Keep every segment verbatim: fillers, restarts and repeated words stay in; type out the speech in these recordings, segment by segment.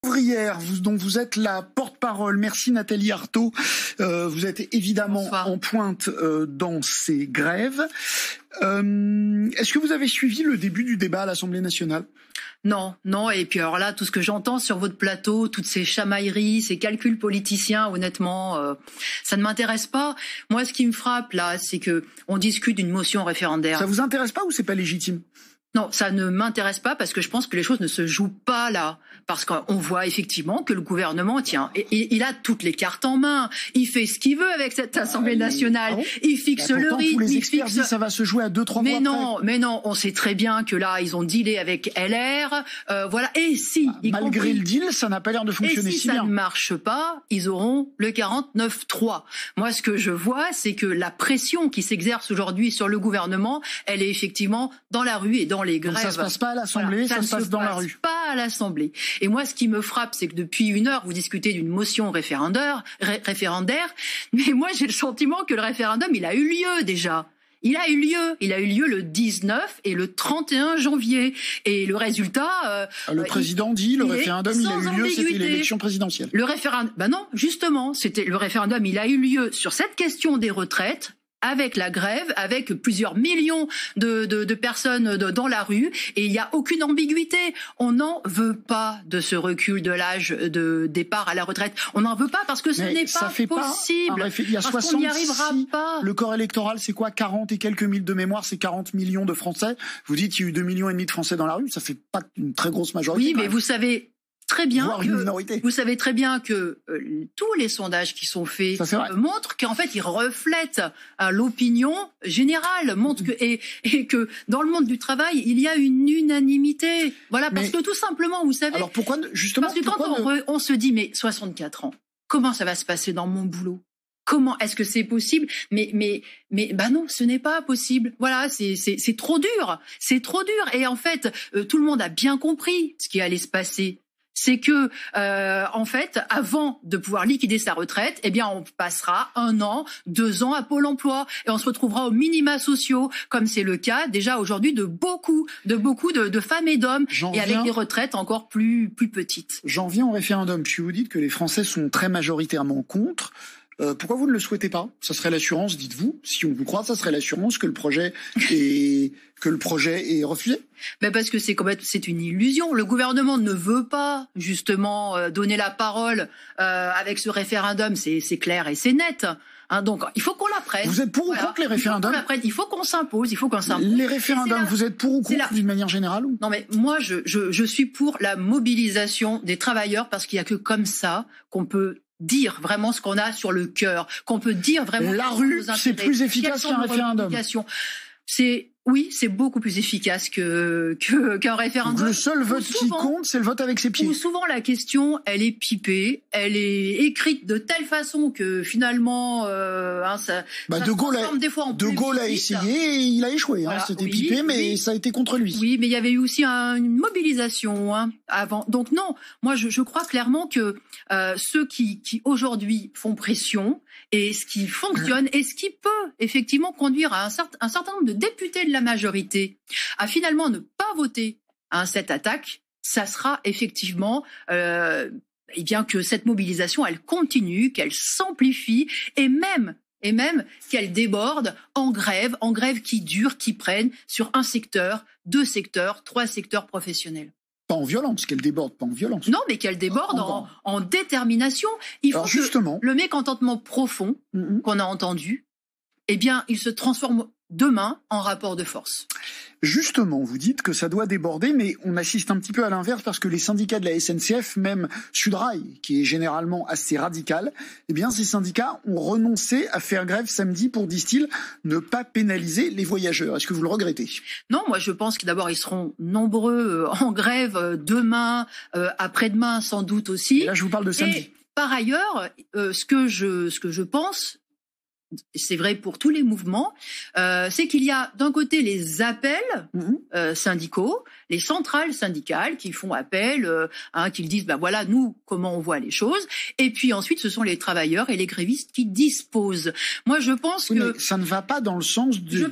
Ouvrière, vous, dont vous êtes la porte-parole. Merci Nathalie Arthaud. Euh, vous êtes évidemment Bonsoir. en pointe euh, dans ces grèves. Euh, Est-ce que vous avez suivi le début du débat à l'Assemblée nationale ? Non, non. Et puis alors là, tout ce que j'entends sur votre plateau, toutes ces chamailleries, ces calculs politiciens, honnêtement, euh, ça ne m'intéresse pas. Moi, ce qui me frappe là, c'est que on discute d'une motion référendaire. Ça vous intéresse pas ou c'est pas légitime ? Non, ça ne m'intéresse pas parce que je pense que les choses ne se jouent pas là. Parce qu'on voit effectivement que le gouvernement, tiens, il a toutes les cartes en main. Il fait ce qu'il veut avec cette Assemblée nationale. Ah bon il fixe bah, le rythme. Tous les il experts fixe... disent ça va se jouer à deux, trois mais mois non, après. Mais non, on sait très bien que là, ils ont dealé avec L R. Euh, voilà. Et si, bah, malgré compris... le deal, ça n'a pas l'air de fonctionner et si, si ça bien. ne marche pas, ils auront le quarante-neuf trois. Moi, ce que je vois, c'est que la pression qui s'exerce aujourd'hui sur le gouvernement, elle est effectivement dans la rue et dans les grèves. Donc ça se passe pas à l'Assemblée, voilà, ça, ça se passe dans la rue. Pas à l'Assemblée. Et moi, ce qui me frappe, c'est que depuis une heure, vous discutez d'une motion référendaire, ré référendaire, mais moi, j'ai le sentiment que le référendum, il a eu lieu déjà. Il a eu lieu. Il a eu lieu le dix-neuf et le trente et un janvier. Et le résultat... Euh, le président il, dit, le référendum, il a eu lieu, c'était l'élection présidentielle. Le référendum... Ben non, justement, c'était le référendum, il a eu lieu sur cette question des retraites, avec la grève, avec plusieurs millions de, de, de personnes de, dans la rue, et il n'y a aucune ambiguïté. On n'en veut pas de ce recul de l'âge de départ à la retraite. On n'en veut pas parce que ce n'est pas possible. Pas il y a parce qu'on n'y arrivera pas. Le corps électoral, c'est quoi? quarante et quelques mille de mémoire, c'est quarante millions de Français. Vous dites qu'il y a eu deux millions et demi de Français dans la rue, ça fait pas une très grosse majorité. Oui, mais vous savez... Très bien que, vous savez très bien que euh, tous les sondages qui sont faits euh, montrent qu'en fait ils reflètent euh, l'opinion générale, montrent que et, et que dans le monde du travail il y a une unanimité. Voilà, parce mais, que tout simplement, vous savez. Alors pourquoi justement Parce que quand on, ne... on se dit mais soixante-quatre ans, comment ça va se passer dans mon boulot? Comment est-ce que c'est possible? Mais mais mais bah non, ce n'est pas possible. Voilà, c'est c'est c'est trop dur, c'est trop dur. Et en fait, euh, tout le monde a bien compris ce qui allait se passer. C'est que, euh, en fait, avant de pouvoir liquider sa retraite, eh bien, on passera un an, deux ans à Pôle emploi et on se retrouvera aux minima sociaux, comme c'est le cas déjà aujourd'hui de beaucoup, de beaucoup de, de femmes et d'hommes, et avec des retraites encore plus, plus petites. J'en viens au référendum. Puis vous dites que les Français sont très majoritairement contre. Euh, pourquoi vous ne le souhaitez pas? Ça serait l'assurance, dites-vous. Si on vous croit, ça serait l'assurance que le projet est que le projet est refusé. Ben parce que c'est c'est une illusion. Le gouvernement ne veut pas justement euh, donner la parole euh, avec ce référendum. C'est c'est clair et c'est net. Hein, donc il faut qu'on la prenne. Vous êtes pour voilà. ou contre les référendums? Il faut qu'on la prenne. Il faut qu'on s'impose. Il faut qu'on s'impose. Les référendums, la... vous êtes pour ou contre d'une manière générale ou... Non mais moi je je je suis pour la mobilisation des travailleurs parce qu'il y a que comme ça qu'on peut dire vraiment ce qu'on a sur le cœur, qu'on peut dire vraiment... La rue, c'est plus efficace qu'un référendum. C'est oui, c'est beaucoup plus efficace que que qu'un référendum. Le seul vote souvent, qui compte, c'est le vote avec ses pieds. Où souvent la question, elle est pipée, elle est écrite de telle façon que finalement, euh, hein, ça, bah ça de Gaulle, a, des fois en de Gaulle a essayé, et il a échoué. Voilà, hein, c'était oui, pipé, mais oui. ça a été contre lui. Oui, mais il y avait eu aussi un, une mobilisation hein, avant. Donc non, moi je, je crois clairement que euh, ceux qui qui aujourd'hui font pression et ce qui fonctionne et ce qui peut effectivement conduire à un certain un certain nombre de députés de la majorité à finalement ne pas voter à cette attaque, ça sera effectivement euh, eh bien que cette mobilisation elle continue, qu'elle s'amplifie et même et même qu'elle déborde en grève, en grève qui dure, qui prenne sur un secteur, deux secteurs, trois secteurs professionnels. Pas en violence, qu'elle déborde, pas en violence. Non, mais qu'elle déborde en, en, en détermination. Il faut Alors, justement, que le mécontentement profond mm-hmm. qu'on a entendu, eh bien, il se transforme demain en rapport de force. Justement, vous dites que ça doit déborder, mais on assiste un petit peu à l'inverse parce que les syndicats de la S N C F, même Sudrail, qui est généralement assez radical, eh bien ces syndicats ont renoncé à faire grève samedi pour, disent-ils, ne pas pénaliser les voyageurs. Est-ce que vous le regrettez? Non, moi je pense que d'abord ils seront nombreux en grève demain, euh, après-demain sans doute aussi. Et là je vous parle de samedi. Et par ailleurs, euh, ce que je ce que je pense, c'est vrai pour tous les mouvements, euh, c'est qu'il y a d'un côté les appels mmh. euh, syndicaux, les centrales syndicales qui font appel, euh, hein, qui disent ben voilà nous comment on voit les choses, et puis ensuite ce sont les travailleurs et les grévistes qui disposent. Moi je pense oui, que mais ça ne va pas dans le sens de, je... des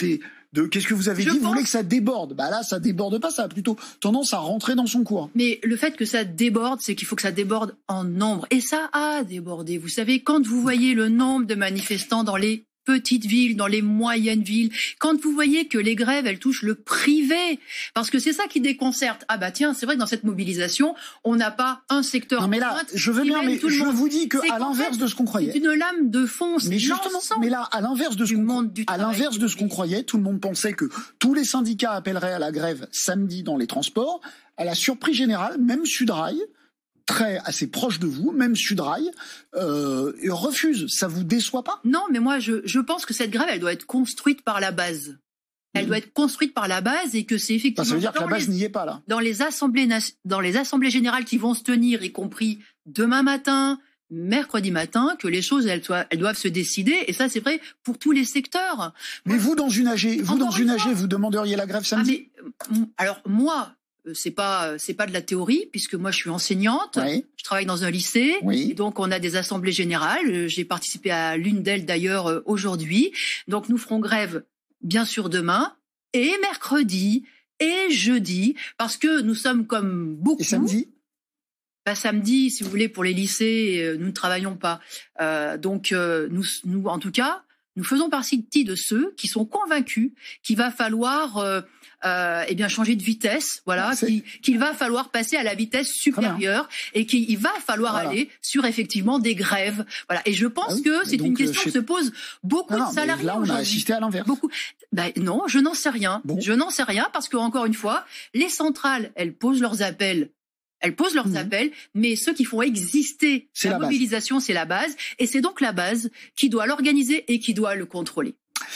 de qu'est-ce que vous avez Je dit, pense... vous voulez que ça déborde. Bah là, ça déborde pas, ça a plutôt tendance à rentrer dans son cours. Mais le fait que ça déborde, c'est qu'il faut que ça déborde en nombre. Et ça a débordé. Vous savez, quand vous voyez le nombre de manifestants dans les petites villes, dans les moyennes villes, quand vous voyez que les grèves, elles touchent le privé, parce que c'est ça qui déconcerte. Ah bah tiens, c'est vrai que dans cette mobilisation, on n'a pas un secteur... Non mais là, je veux bien, mais je vous dis que à l'inverse de ce qu'on croyait... C'est une lame de fond, mais justement, mais là, à l'inverse de ce qu'on à l'inverse de ce qu'on croyait, tout le monde pensait que tous les syndicats appelleraient à la grève samedi dans les transports. À la surprise générale, même Sudrail, très assez proche de vous, même Sudrail, euh, refuse. Ça vous déçoit pas? Non, mais moi, je, je pense que cette grève, elle doit être construite par la base. Elle mmh. doit être construite par la base et que c'est effectivement... Ça veut dire que la base n'y est pas, là. Dans les assemblées, dans les assemblées générales qui vont se tenir, y compris demain matin, mercredi matin, que les choses, elles, elles doivent se décider. Et ça, c'est vrai pour tous les secteurs. Mais moi, vous, dans une A G, vous, dans une A G, vous demanderiez la grève samedi? Ah, mais, alors, moi... c'est pas c'est pas de la théorie puisque moi je suis enseignante, oui. Je travaille dans un lycée, oui. Et donc on a des assemblées générales. J'ai participé à l'une d'elles d'ailleurs aujourd'hui. Donc nous ferons grève bien sûr demain et mercredi et jeudi parce que nous sommes comme beaucoup. Et samedi? Bah, samedi, si vous voulez, pour les lycées, nous ne travaillons pas. Euh, donc euh, nous nous en tout cas nous faisons partie de ceux qui sont convaincus qu'il va falloir euh, euh, eh bien changer de vitesse, voilà, qu'il, qu'il va falloir passer à la vitesse supérieure et qu'il va falloir voilà. aller sur effectivement des grèves, voilà. Et je pense ah oui, que c'est donc, une question que se pose beaucoup non, de salariés. Là, on a assisté à l'inverse. Beaucoup. Ben non, je n'en sais rien. Bon. Je n'en sais rien parce que encore une fois, les centrales, elles posent leurs appels. Elles posent leurs mmh. appels, mais ceux qui font exister la, la mobilisation, c'est la base. Et c'est donc la base qui doit l'organiser et qui doit le contrôler.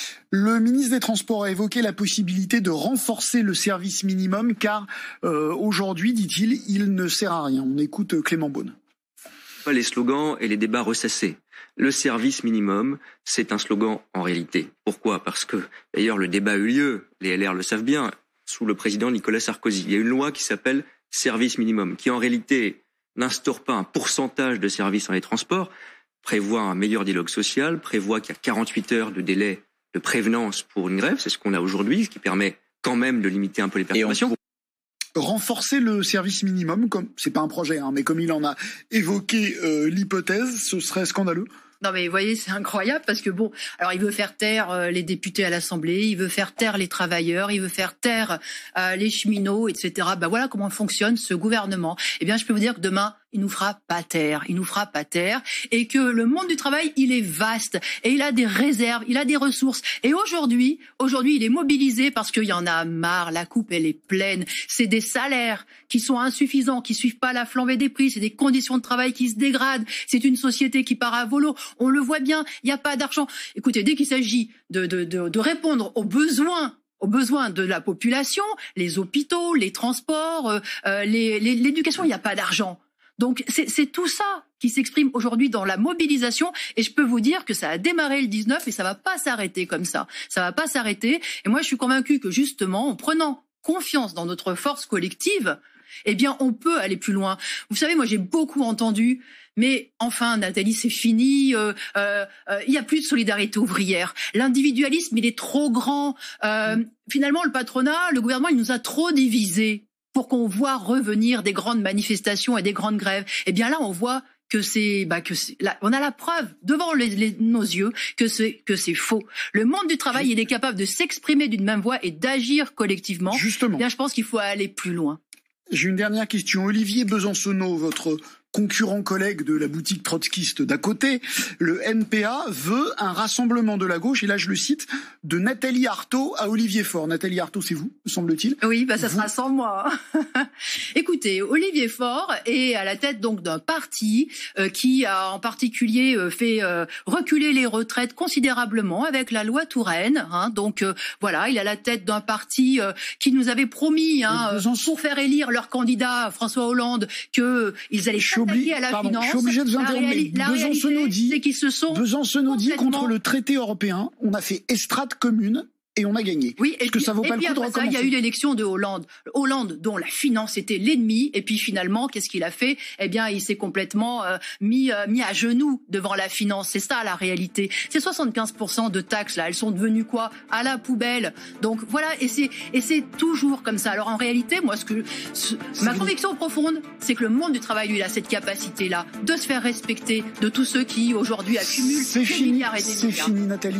Le ministre des Transports a évoqué la possibilité de renforcer le service minimum, car euh, aujourd'hui, dit-il, il ne sert à rien. On écoute Clément Beaune. Les slogans et les débats ressassés. Le service minimum, c'est un slogan en réalité. Pourquoi ? Parce que, d'ailleurs, le débat a eu lieu, les L R le savent bien, sous le président Nicolas Sarkozy. Il y a une loi qui s'appelle service minimum, qui en réalité n'instaure pas un pourcentage de services dans les transports, prévoit un meilleur dialogue social, prévoit qu'il y a quarante-huit heures de délai de prévenance pour une grève, c'est ce qu'on a aujourd'hui, ce qui permet quand même de limiter un peu les perturbations. Renforcer le service minimum, comme c'est pas un projet, hein, mais comme il en a évoqué euh, l'hypothèse, ce serait scandaleux. Non mais vous voyez, c'est incroyable parce que bon, alors il veut faire taire euh, les députés à l'Assemblée, il veut faire taire les travailleurs, il veut faire taire euh, les cheminots, et cetera. Ben voilà comment fonctionne ce gouvernement. Eh bien, je peux vous dire que demain, il nous fera pas taire, il nous fera pas taire, et que le monde du travail, il est vaste, et il a des réserves, il a des ressources. Et aujourd'hui, aujourd'hui, il est mobilisé parce qu'il y en a marre, la coupe, elle est pleine. C'est des salaires qui sont insuffisants, qui suivent pas la flambée des prix, c'est des conditions de travail qui se dégradent, c'est une société qui part à volo. On le voit bien, il n'y a pas d'argent. Écoutez, dès qu'il s'agit de, de, de, de répondre aux besoins aux besoins de la population, les hôpitaux, les transports, euh, les, les, l'éducation, il n'y a pas d'argent. Donc c'est, c'est tout ça qui s'exprime aujourd'hui dans la mobilisation et je peux vous dire que ça a démarré le dix-neuf et ça va pas s'arrêter comme ça. Ça va pas s'arrêter et moi je suis convaincue que justement en prenant confiance dans notre force collective, eh bien on peut aller plus loin. Vous savez, moi j'ai beaucoup entendu mais enfin, Nathalie, c'est fini. Il euh, euh, euh, y a plus de solidarité ouvrière. L'individualisme, il est trop grand. Euh, finalement, le patronat, le gouvernement, il nous a trop divisés pour qu'on voit revenir des grandes manifestations et des grandes grèves. Eh bien là, on voit que c'est, bah que c'est, là, on a la preuve devant les, les, nos yeux que c'est que c'est faux. Le monde du travail, il est capable de s'exprimer d'une même voix et d'agir collectivement. Justement. Eh bien, je pense qu'il faut aller plus loin. J'ai une dernière question. Olivier Besancenot, votre concurrent collègue de la boutique trotskiste d'à côté, le N P A veut un rassemblement de la gauche, et là je le cite, de Nathalie Arthaud à Olivier Faure. Nathalie Arthaud, c'est vous, me semble-t-il. Oui, bah ça vous... sera sans moi. Écoutez, Olivier Faure est à la tête donc d'un parti euh, qui a en particulier euh, fait euh, reculer les retraites considérablement avec la loi Touraine. Hein, donc euh, voilà, il est à la tête d'un parti euh, qui nous avait promis, hein, euh, pour faire élire leur candidat François Hollande, que ils allaient à la Pardon, finance. Je suis obligé de vous interrompre. Besancenot dit, c'est qu'ils se sont Besancenot dit contre le traité européen, on a fait estrade commune et on a gagné. Oui, et Est-ce puis, que ça vaut et pas puis le coup de après ça, il y recommencer? a eu l'élection de Hollande. Hollande, dont la finance était l'ennemi, et puis finalement, qu'est-ce qu'il a fait? Eh bien, il s'est complètement euh, mis euh, mis à genoux devant la finance. C'est ça la réalité. Ces soixante-quinze pour cent de taxes là, elles sont devenues quoi? À la poubelle. Donc voilà, et c'est et c'est toujours comme ça. Alors en réalité, moi, ce que ce, ma conviction profonde, c'est que le monde du travail, lui, il a cette capacité là de se faire respecter de tous ceux qui aujourd'hui accumulent C'est des fini, milliards et des c'est milliards. fini, Nathalie.